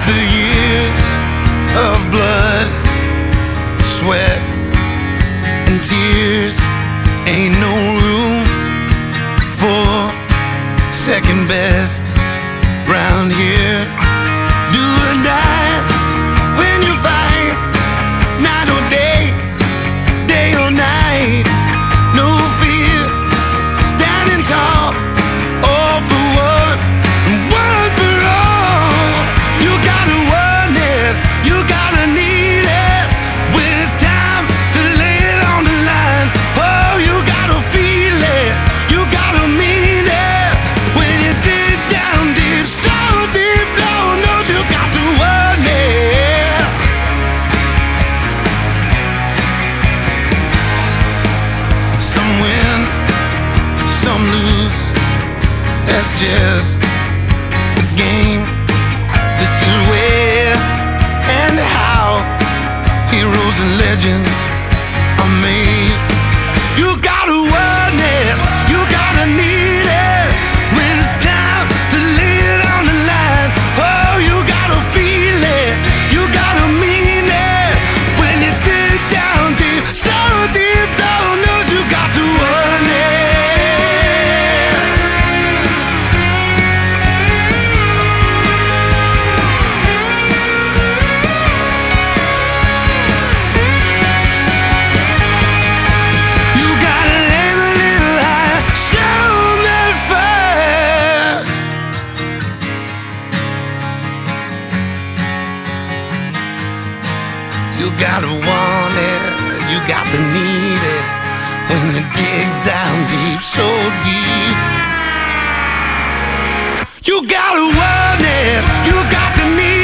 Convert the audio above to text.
the years of blood, sweat, and tears. Ain't no room for second best round here. Do or die when you fight, night or day, day or night. No fear, standing tall, all for one and one for all. You gotta want it, you gotta need it when it's time to lay it on the line. Oh, you gotta feel it, you gotta mean it when you dig down deep, so deep, Lord knows you got to want it. Some win, some lose, that's just the game. This is where and how heroes and legends are made. You gotta want it, you gotta need it when it's time to lay it on the line. Oh, you gotta feel it, you gotta mean it when you dig down deep, so deep, Lord knows you got to want it. You gotta live a little high, show that fire. You gotta want it, you got to need it when you dig down deep, so deep. You gotta want it, you got to need